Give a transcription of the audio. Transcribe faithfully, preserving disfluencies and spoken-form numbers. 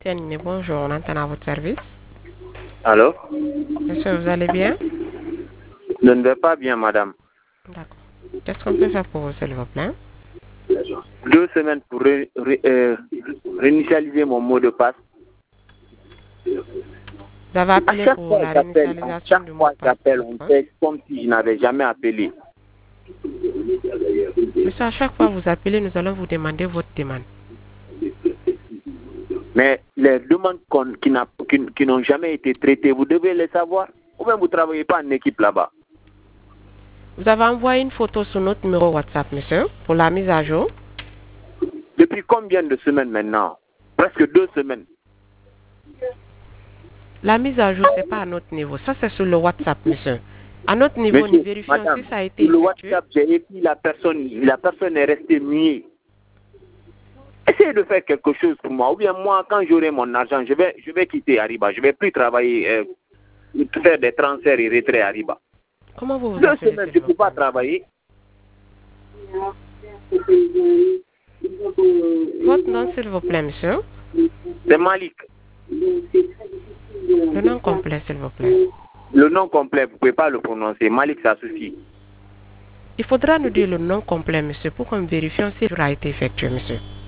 Terminé, bonjour, on entend à votre service. Allô? Monsieur, vous allez bien? Je ne vais pas bien, madame. D'accord. Qu'est-ce qu'on peut faire pour vous, s'il vous plaît? Deux semaines pour ré- ré- euh, réinitialiser mon mot de passe. Vous avez À appelé chaque pour fois la que j'appelle, à réinitialisation chaque du mot fois de que passe. j'appelle, on fait comme si je n'avais jamais appelé. Monsieur, à chaque fois que vous appelez, nous allons vous demander votre demande. Mais les demandes qu'on- qui n'a- qui- qui n'ont jamais été traitées, vous devez les savoir. Ou bien vous ne travaillez pas en équipe là-bas. Vous avez envoyé une photo sur notre numéro WhatsApp, monsieur, pour la mise à jour. Depuis combien de semaines maintenant? Presque deux semaines. La mise à jour, c'est pas à notre niveau. Ça, c'est sur le WhatsApp, monsieur. À notre niveau, nous Monsieur, vérifions madame, si ça a été sur le effectué. WhatsApp, j'ai écrit la personne, la personne est restée muette. Essayez de faire quelque chose pour moi. Ou bien moi, quand j'aurai mon argent, je vais, je vais quitter Ariba. Je ne vais plus travailler, euh, faire des transferts et retraits à Ariba. Comment vous vous Deux appelez, semaines, s'il je ne vous peux pas plaît? travailler. Votre nom, s'il vous plaît, monsieur. C'est Malik. Le nom complet, s'il vous plaît. Le nom complet, vous ne pouvez pas le prononcer. Malik, ça suffit. Il faudra nous dire le nom complet, monsieur, pour qu'on vérifie si il a été effectué, monsieur.